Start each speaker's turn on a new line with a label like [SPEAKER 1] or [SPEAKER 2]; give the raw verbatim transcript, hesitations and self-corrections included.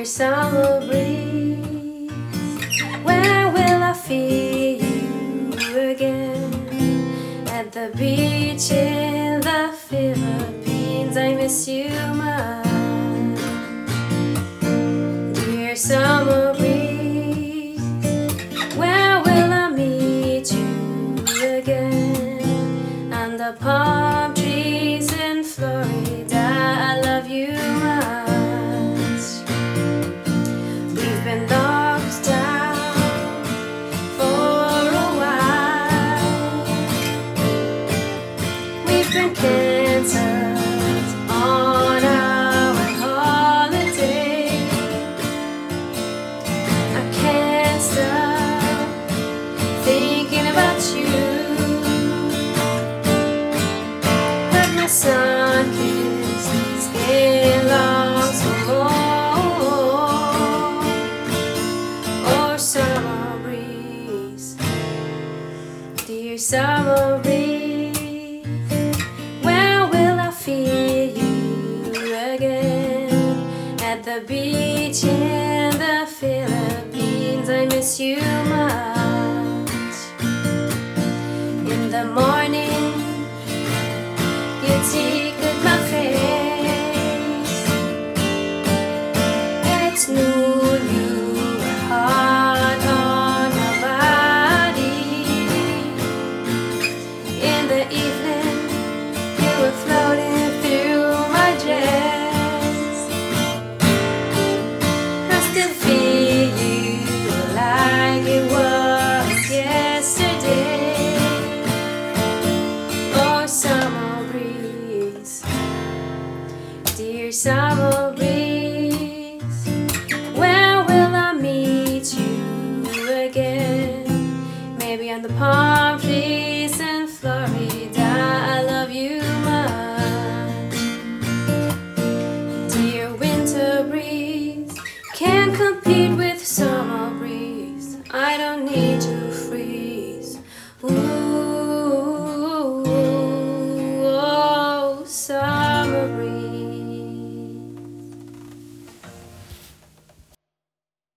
[SPEAKER 1] Dear summer breeze, when will I feel you again? At the beach in the Philippines, I miss you much. Dear summer breeze, when will I meet you again? And the palm trees in Florida, I love you much. We've been locked down for a while. We've been cancelled on our holiday. I can't stop thinking about you. But my sun-kissed skin longs for more. Oh, summer breeze, dear summer breeze, when will I feel you again? At the beach in the Philippines, I miss you much. In the morning, you tickle my face. At noon, you were hot on my body. In the evening, you were floating through my dress. I still feel you like it was yesterday. Oh, summer breeze, dear summer breeze, when will I meet you again? Maybe on the pond